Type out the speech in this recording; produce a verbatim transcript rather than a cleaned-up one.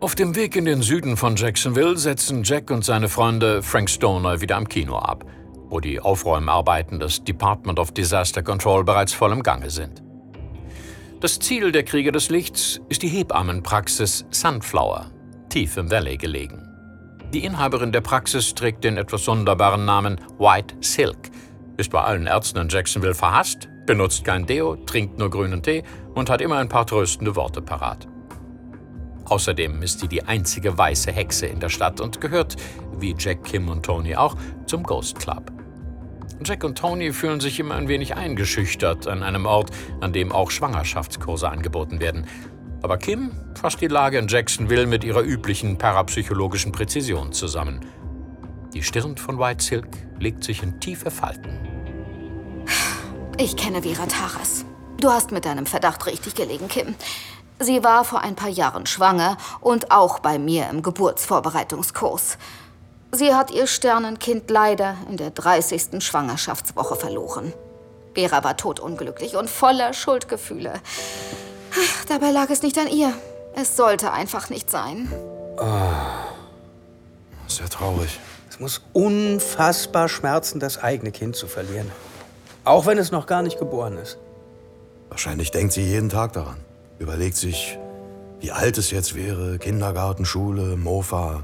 Auf dem Weg in den Süden von Jacksonville setzen Jack und seine Freunde Frank Stoner wieder am Kino ab, wo die Aufräumarbeiten des Department of Disaster Control bereits voll im Gange sind. Das Ziel der Krieger des Lichts ist die Hebammenpraxis Sunflower, tief im Valley gelegen. Die Inhaberin der Praxis trägt den etwas sonderbaren Namen White Silk, ist bei allen Ärzten in Jacksonville verhasst, benutzt kein Deo, trinkt nur grünen Tee und hat immer ein paar tröstende Worte parat. Außerdem ist sie die einzige weiße Hexe in der Stadt und gehört, wie Jack, Kim und Tony auch, zum Ghost Club. Jack und Tony fühlen sich immer ein wenig eingeschüchtert an einem Ort, an dem auch Schwangerschaftskurse angeboten werden. Aber Kim fasst die Lage in Jacksonville mit ihrer üblichen parapsychologischen Präzision zusammen. Die Stirn von White Silk legt sich in tiefe Falten. Ich kenne Vera Taras. Du hast mit deinem Verdacht richtig gelegen, Kim. Sie war vor ein paar Jahren schwanger und auch bei mir im Geburtsvorbereitungskurs. Sie hat ihr Sternenkind leider in der dreißigsten Schwangerschaftswoche verloren. Vera war todunglücklich und voller Schuldgefühle. Dabei lag es nicht an ihr. Es sollte einfach nicht sein. Oh, sehr traurig. Es muss unfassbar schmerzen, das eigene Kind zu verlieren. Auch wenn es noch gar nicht geboren ist. Wahrscheinlich denkt sie jeden Tag daran. Überlegt sich, wie alt es jetzt wäre, Kindergarten, Schule, Mofa.